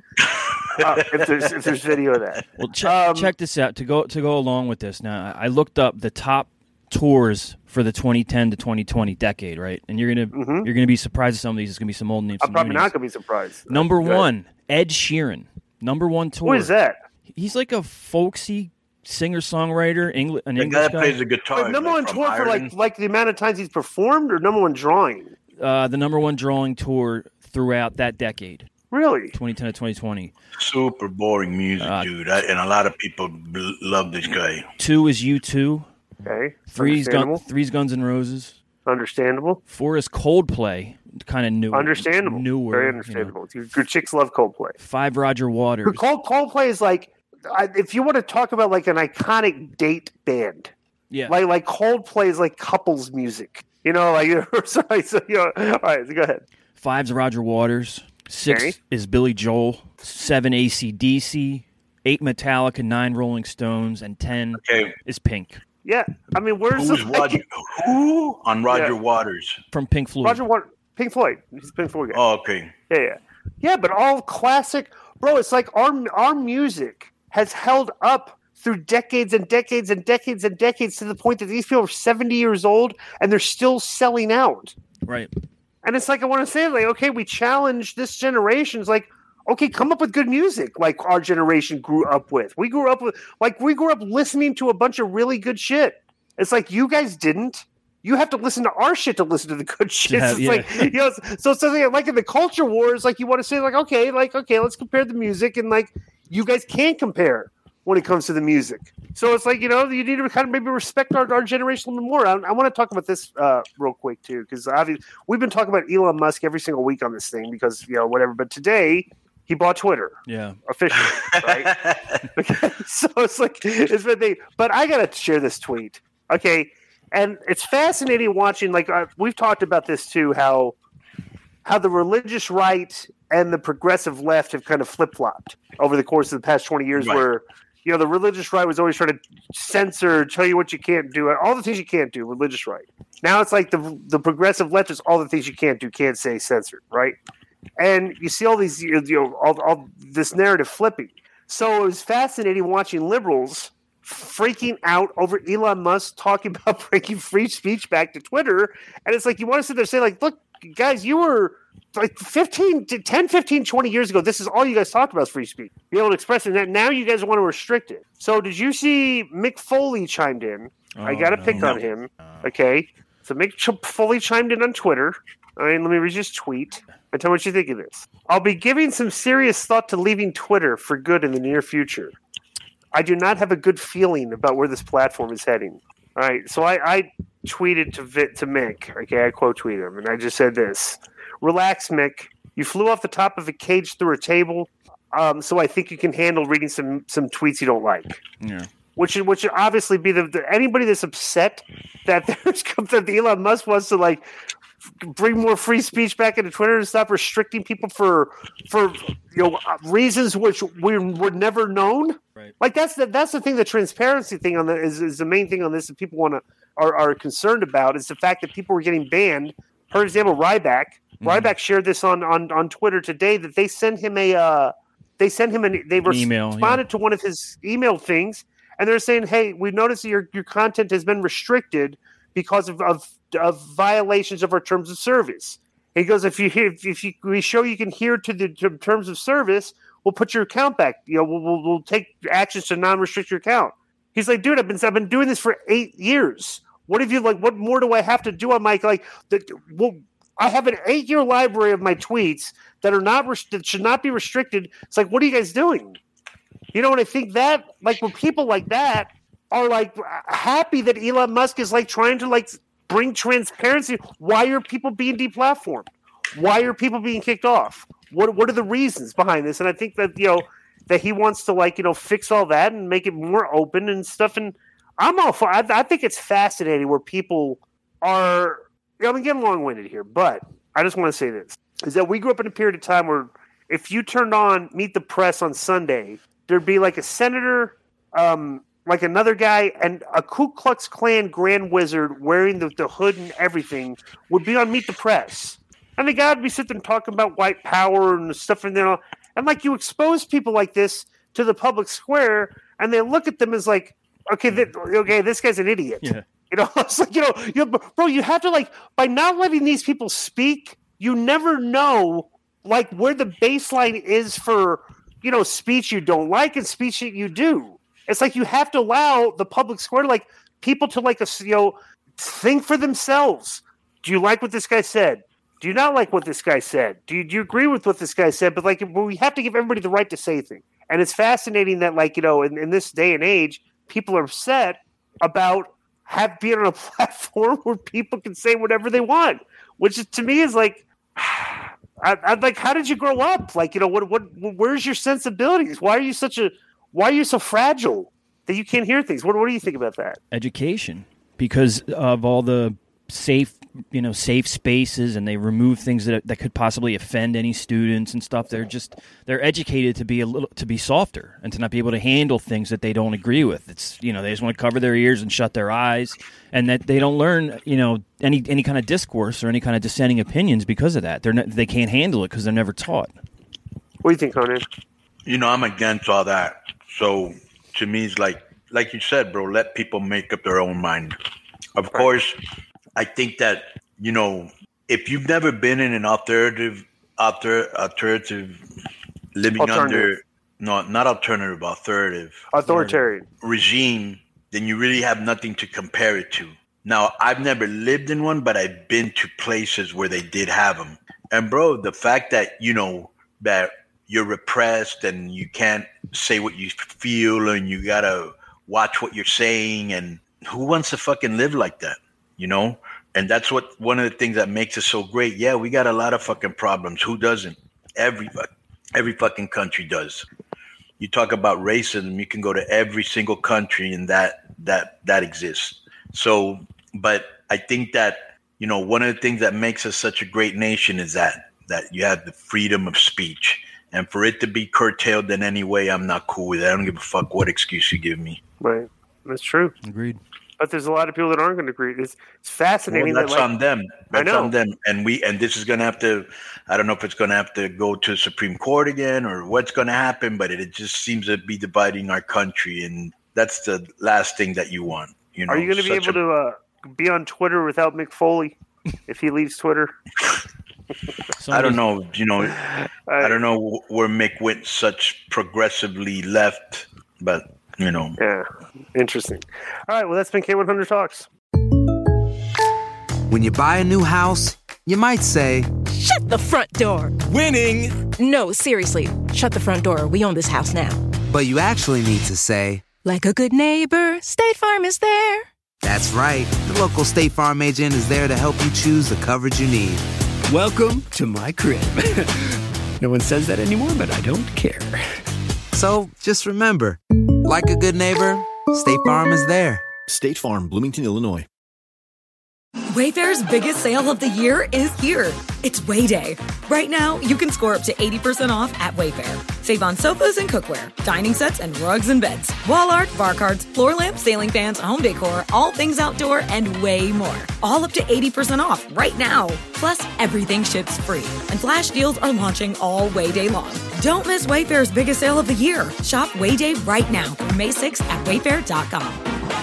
[SPEAKER 6] uh, if there's if there's video of that,
[SPEAKER 8] Well, check,
[SPEAKER 6] Um,
[SPEAKER 8] check this out. To go to go along with this, now I looked up the top tours for the twenty ten to twenty twenty decade, right? And you're gonna
[SPEAKER 6] Mhm.
[SPEAKER 8] you're gonna be surprised at some of these. It's gonna be some old names.
[SPEAKER 6] I'm
[SPEAKER 8] some
[SPEAKER 6] probably
[SPEAKER 8] new
[SPEAKER 6] not
[SPEAKER 8] names.
[SPEAKER 6] gonna be surprised.
[SPEAKER 8] Number
[SPEAKER 6] Go ahead.
[SPEAKER 8] one, Ed Sheeran. Number one tour.
[SPEAKER 6] Who is that?
[SPEAKER 8] He's like a folksy singer songwriter, Engli- an
[SPEAKER 7] The guy
[SPEAKER 8] English
[SPEAKER 7] that
[SPEAKER 8] guy.
[SPEAKER 7] plays the guitar.
[SPEAKER 6] Like,
[SPEAKER 7] is,
[SPEAKER 6] number
[SPEAKER 7] like,
[SPEAKER 6] one
[SPEAKER 7] from
[SPEAKER 6] tour for
[SPEAKER 7] Ireland.
[SPEAKER 6] like like the amount of times he's performed, or number one drawing.
[SPEAKER 8] Uh, the number one drawing tour throughout that decade,
[SPEAKER 6] Really?
[SPEAKER 8] twenty ten to twenty twenty.
[SPEAKER 7] super boring music,
[SPEAKER 8] Uh,
[SPEAKER 7] dude. I, and a lot of people bl- love this guy.
[SPEAKER 8] Two is U two.
[SPEAKER 6] Okay.
[SPEAKER 8] Three's gun,
[SPEAKER 6] Understandable.
[SPEAKER 8] three's Guns N' Roses.
[SPEAKER 6] Understandable.
[SPEAKER 8] Four is Coldplay, kind of new.
[SPEAKER 6] Understandable.
[SPEAKER 8] Newer.
[SPEAKER 6] Very
[SPEAKER 8] you know.
[SPEAKER 6] understandable. Your, your chicks love Coldplay.
[SPEAKER 8] Five, Roger Waters.
[SPEAKER 6] But Cold Coldplay is like, I, if you want to talk about like an iconic date band,
[SPEAKER 8] Yeah.
[SPEAKER 6] like like Coldplay is like couples music. You know, like sorry, so you know, all right, so go ahead.
[SPEAKER 8] Five's Roger Waters. Six
[SPEAKER 6] Okay.
[SPEAKER 8] is Billy Joel. Seven, A C D C. Eight, Metallica. Nine, Rolling Stones. And ten
[SPEAKER 7] Okay,
[SPEAKER 8] is Pink
[SPEAKER 6] Yeah, I mean, where's
[SPEAKER 7] who's
[SPEAKER 6] the
[SPEAKER 7] Roger? Who on Roger
[SPEAKER 6] Yeah.
[SPEAKER 7] Waters?
[SPEAKER 8] from Pink Floyd.
[SPEAKER 6] Roger Water, Pink Floyd. He's a Pink Floyd guy.
[SPEAKER 7] Oh, okay.
[SPEAKER 6] Yeah, yeah, yeah. But all classic, bro. It's like our our music has held up through decades and decades and decades and decades to the point that these people are seventy years old and they're still selling out.
[SPEAKER 8] Right.
[SPEAKER 6] And it's like I want to say, like, okay, we challenge this generation. It's like, okay, come up with good music, like our generation grew up with. We grew up with, like, we grew up listening to a bunch of really good shit. It's like you guys didn't. You have to listen to our shit to listen to the good shit.
[SPEAKER 8] Yeah,
[SPEAKER 6] it's
[SPEAKER 8] yeah.
[SPEAKER 6] like, you know, so something like in the culture wars, like you want to say, like, okay, like, okay, let's compare the music, and like, you guys can't compare when it comes to the music. So it's like, you know, you need to kind of maybe respect our, our generation a little bit more. I, I want to talk about this uh, real quick too, because obviously we've been talking about Elon Musk every single week on this thing because, you know, whatever. But today he bought Twitter
[SPEAKER 8] Yeah.
[SPEAKER 6] officially, right? Okay, so it's like it's been they, but I gotta share this tweet, okay? And it's fascinating watching. Like uh, we've talked about this too, how how the religious right and the progressive left have kind of flip flopped over the course of the past twenty years.
[SPEAKER 7] Right.
[SPEAKER 6] Where you know, the religious right was always trying to censor, tell you what you can't do, all the things you can't do, religious right. Now it's like the the progressive leftists, all the things you can't do, can't say, censored, right? And you see all these, you know, all, all this narrative flipping. So it was fascinating watching liberals freaking out over Elon Musk talking about breaking free speech back to Twitter. And it's like, you want to sit there and say, like, look, guys, you were like fifteen, ten, fifteen, twenty years ago. This is all you guys talked about is free speech. Be able to express it. Now you guys want to restrict it. So did you see Mick Foley chimed in? Oh, I got to no, pick no. on him. Okay. So Mick Foley chimed in on Twitter. All right, let me read his tweet and tell me what you think of this. I'll be giving some serious thought to leaving Twitter for good in the near future. I do not have a good feeling about where this platform is heading. All right, so I, I tweeted to Vit, to Mick. Okay, I quote tweeted him, and I just said this: "Relax, Mick. You flew off the top of a cage through a table, um, so I think you can handle reading some some tweets you don't like."
[SPEAKER 8] Yeah.
[SPEAKER 6] Which which should obviously be the, the anybody that's upset that there's that Elon Musk wants to like bring more free speech back into Twitter and stop restricting people for for you know reasons which we were never known.
[SPEAKER 8] Right. Like
[SPEAKER 6] that's the that's the thing. The transparency thing on the is, is the main thing on this that people want to are, are concerned about is the fact that people were getting banned. For example, Ryback. Mm-hmm. Ryback shared this on, on, on Twitter today that they sent him a uh, they sent him an they res- email, responded yeah. to one of his email things, and they're saying, "Hey, we noticed that your your content has been restricted because of of, of violations of our terms of service." He goes, "If you hear, if you we show you can adhere to the to terms of service, we'll put your account back. You know, we'll we'll, we'll take actions to non-restrict your account." He's like, "Dude, I've been I've been doing this for eight years. What have you like? What more do I have to do on my like? The, well, I have an eight-year library of my tweets that are not that should not be restricted. It's like, what are you guys doing? You know, and I think that like when people like that are like happy that Elon Musk is like trying to like bring transparency. Why are people being deplatformed? Why are people being kicked off? What what are the reasons behind this?" And I think that you know that he wants to like you know fix all that and make it more open and stuff. And I'm all for. I, I think it's fascinating where people are. I'm getting long-winded here, but I just want to say this: is that we grew up in a period of time where if you turned on Meet the Press on Sunday, there'd be like a senator, um, like another guy, and a Ku Klux Klan Grand Wizard wearing the, the hood and everything would be on Meet the Press, and the guy would be sitting talking about white power and stuff in there, and like you expose people like this to the public square, and they look at them as like, okay, th- okay, this guy's an idiot.
[SPEAKER 8] Yeah.
[SPEAKER 6] You know, it's like, you know, you, bro, you have to like, by not letting these people speak, you never know like where the baseline is for, you know, speech you don't like and speech that you do. It's like you have to allow the public square, like people to like, a, you know, think for themselves. Do you like what this guy said? Do you not like what this guy said? Do you, do you agree with what this guy said? But like, we have to give everybody the right to say things. And it's fascinating that like, you know, in, in this day and age, people are upset about have being on a platform where people can say whatever they want, which is, to me is like, I, I'd like, how did you grow up? Like, you know, what, what, where's your sensibilities? Why are you such a, why are you so fragile that you can't hear things? What, what do you think about that?
[SPEAKER 8] Education, because of all the safe, you know, safe spaces, and they remove things that that could possibly offend any students and stuff. They're just they're educated to be a little to be softer and to not be able to handle things that they don't agree with. It's you know they just want to cover their ears and shut their eyes, and that they don't learn you know any any kind of discourse or any kind of dissenting opinions because of that. They're not, they can't handle it because they're never taught.
[SPEAKER 6] What do you think, Conan?
[SPEAKER 7] You know, I'm against all that. So to me, it's like like you said, bro. Let people make up their own mind. Of right. course. I think that, you know, if you've never been in an alternative, alter, alternative, living alternative. under, no, not alternative, alternative.
[SPEAKER 6] Authoritarian.
[SPEAKER 7] Regime, then you really have nothing to compare it to. Now, I've never lived in one, but I've been to places where they did have them. And, bro, the fact that, you know, that you're repressed and you can't say what you feel and you got to watch what you're saying, and who wants to fucking live like that? You know, and that's what one of the things that makes it so great. Yeah, we got a lot of fucking problems. Who doesn't? Every every fucking country does. You talk about racism, you can go to every single country and that that that exists. So, but I think that, you know, one of the things that makes us such a great nation is that that you have the freedom of speech. And for it to be curtailed in any way, I'm not cool with it. I don't give a fuck what excuse you give me.
[SPEAKER 6] Right. That's true.
[SPEAKER 8] Agreed.
[SPEAKER 6] But there's a lot of people that aren't going to agree. It's, it's fascinating.
[SPEAKER 7] Well, that's
[SPEAKER 6] that, like,
[SPEAKER 7] on them. That's
[SPEAKER 6] I know.
[SPEAKER 7] on them. And we and this is going to have to, I don't know if it's going to have to go to the Supreme Court again or what's going to happen, but it, it just seems to be dividing our country. And that's the last thing that you want. You know,
[SPEAKER 6] Are you going to be able
[SPEAKER 7] a,
[SPEAKER 6] to uh, be on Twitter without Mick Foley if he leaves Twitter?
[SPEAKER 7] I don't know. You know, I don't know where Mick went such progressively left, but, you know.
[SPEAKER 6] Yeah, interesting. All right, well, that's been K one hundred Talks.
[SPEAKER 11] When you buy a new house, you might say,
[SPEAKER 12] "Shut the front door."
[SPEAKER 11] Winning!
[SPEAKER 12] No, seriously. Shut the front door. We own this house now.
[SPEAKER 11] But you actually need to say,
[SPEAKER 12] like a good neighbor, State Farm is there.
[SPEAKER 11] That's right. The local State Farm agent is there to help you choose the coverage you need.
[SPEAKER 13] Welcome to my crib. No one says that anymore, but I don't care.
[SPEAKER 11] So just remember, like a good neighbor, State Farm is there.
[SPEAKER 14] State Farm, Bloomington, Illinois.
[SPEAKER 15] Wayfair's biggest sale of the year is here. It's Way Day. Right now, you can score up to eighty percent off at Wayfair. Save on sofas and cookware, dining sets and rugs and beds, wall art, bar cards, floor lamps, ceiling fans, home decor, all things outdoor, and way more. All up to eighty percent off right now. Plus, everything ships free. And flash deals are launching all Way Day long. Don't miss Wayfair's biggest sale of the year. Shop Way Day right now through May sixth at wayfair dot com.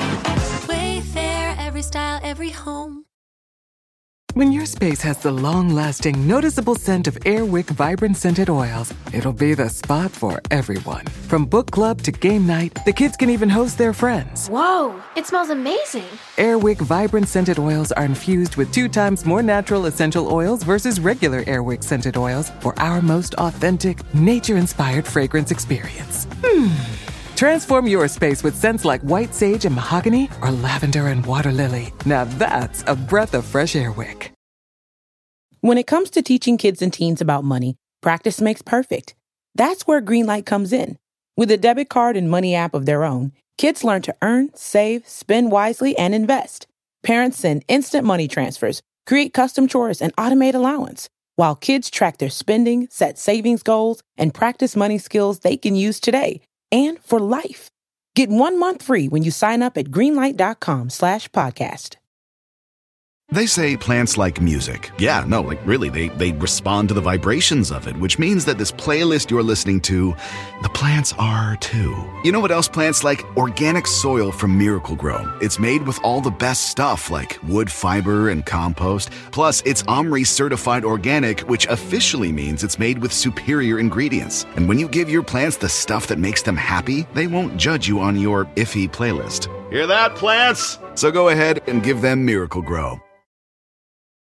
[SPEAKER 16] Wayfair, every style, every home.
[SPEAKER 17] When your space has the long-lasting, noticeable scent of Airwick Vibrant Scented Oils, it'll be the spot for everyone. From book club to game night, the kids can even host their friends.
[SPEAKER 16] Whoa, it smells amazing.
[SPEAKER 17] Airwick Vibrant Scented Oils are infused with two times more natural essential oils versus regular Airwick Scented Oils for our most authentic, nature-inspired fragrance experience. Hmm. Transform your space with scents like white sage and mahogany or lavender and water lily. Now that's a breath of fresh air, Wick.
[SPEAKER 18] When it comes to teaching kids and teens about money, practice makes perfect. That's where Greenlight comes in. With a debit card and money app of their own, kids learn to earn, save, spend wisely, and invest. Parents send instant money transfers, create custom chores, and automate allowance, while kids track their spending, set savings goals, and practice money skills they can use today and for life. Get one month free when you sign up at greenlight.com slash podcast.
[SPEAKER 19] They say plants like music. Yeah, no, like really, they, they respond to the vibrations of it, which means that this playlist you're listening to, the plants are too. You know what else plants like? Organic soil from Miracle Grow. It's made with all the best stuff like wood fiber and compost. Plus, it's OMRI certified organic, which officially means it's made with superior ingredients. And when you give your plants the stuff that makes them happy, they won't judge you on your iffy playlist. Hear that, plants? So go ahead and give them Miracle Grow.